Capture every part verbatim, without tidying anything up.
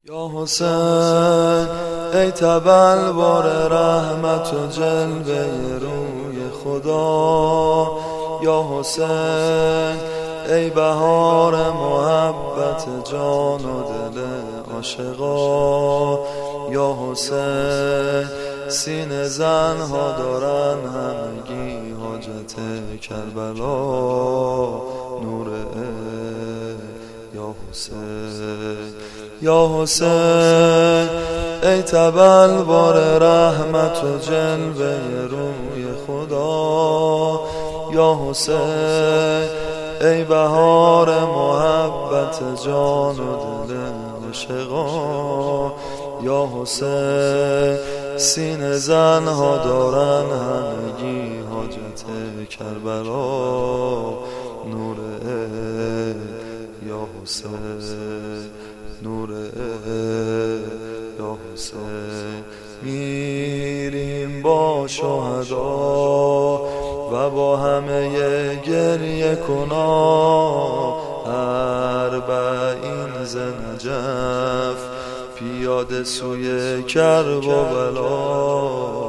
یا حسین ای تبلور رحمت و جلوه روی خدا، یا حسین ای بهار محبت جان و دل عاشقا، یا حسین سینه زنها دارن همگی حاجت کربلا، نور یا حسین. یا حسین ای تبلور رحمت و جلوه روی خدا، یا حسین ای بهار محبت جان و دل عاشقا، یا حسین سینه زنها دارن همگی حاجت کربلا، نور یا حسین، نور یا حسین. میریم با شهدا و با همه گریه کنا، اربعین ز نجف پیاده سوی کرب و بلا،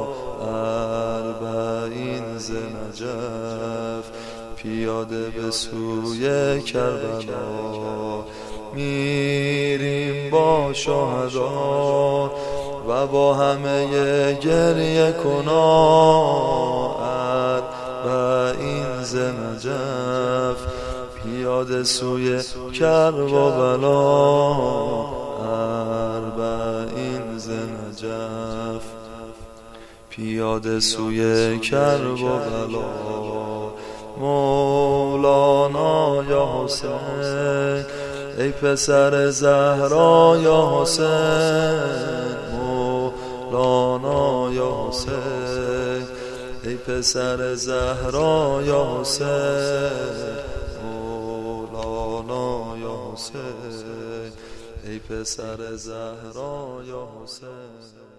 اربعین ز نجف پیاده به سوی کربلا. میریم با شهدا و با همه گریه کنا، اربعین ز نجف پیاده سوی کرب و بلا، اربعین ز نجف پیاده سوی کرب و بلا. مولانا یا حسین ای پسر زهرا، یا حسین مولانا یا حسین ای پسر زهرا، یا حسین مولانا یا حسین ای پسر زهرا، یا حسین.